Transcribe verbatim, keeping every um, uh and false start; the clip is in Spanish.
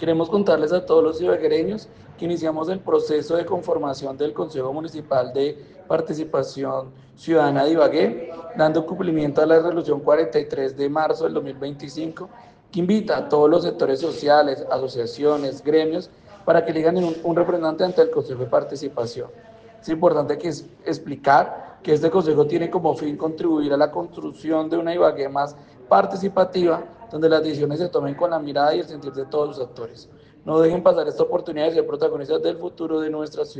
Queremos contarles a todos los ibaguereños que iniciamos el proceso de conformación del Consejo Municipal de Participación Ciudadana de Ibagué, dando cumplimiento a la resolución cuarenta y tres de marzo del dos mil veinticinco, que invita a todos los sectores sociales, asociaciones, gremios, para que elijan un, un representante ante el Consejo de Participación. Es importante que es, explicar que este consejo tiene como fin contribuir a la construcción de una Ibagué más participativa, donde las decisiones se tomen con la mirada y el sentir de todos los actores. No dejen pasar esta oportunidad de ser protagonistas del futuro de nuestra ciudad.